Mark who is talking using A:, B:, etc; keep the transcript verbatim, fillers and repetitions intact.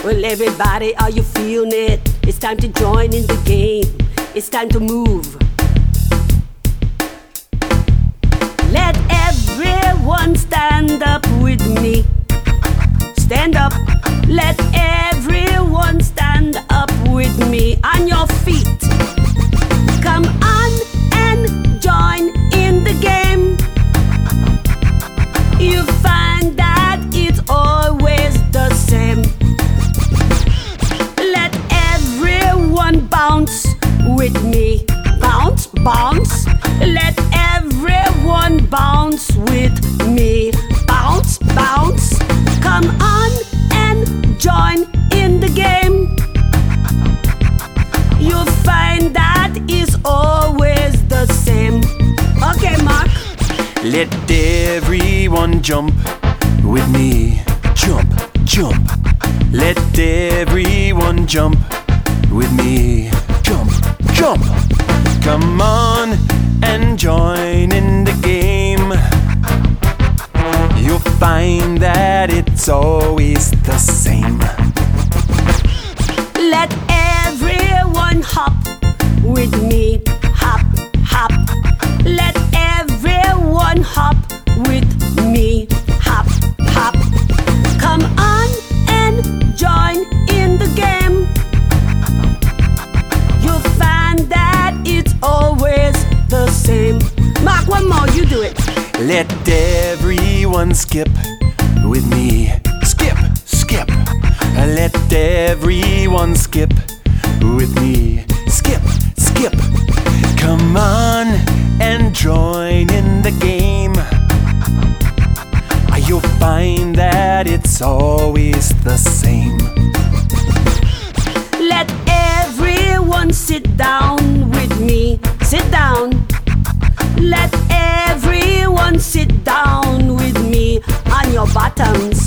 A: Well, everybody, are you feeling it? It's time to join in the game. It's time to move. Let everyone stand up with me. Stand up. Let everyone stand up with me on your feet. Come on and join in the game. You find that it's always the same. Let everyone bounce with me. Bounce, bounce. Let everyone bounce with me. Bounce, bounce. Come on and join in the game. You'll find that it's always the same. Okay, Mark.
B: Let everyone jump with me. Jump, jump. Let everyone jump with me. Jump, jump. Come on and join in the game. You'll find that it's always the same.
A: Let everyone hop with me. Hop, hop. Let everyone hop with me. Hop, hop. Come on and join in the game. You'll find that it's always the same. Mark, one more, you do it.
B: Let everyone skip with me. Skip, skip. Let everyone skip with me. Skip, skip. Come on and join in the game. You'll find that it's always the same.
A: Let everyone sit down with me. Sit down. Let everyone sit down with me on your bottoms.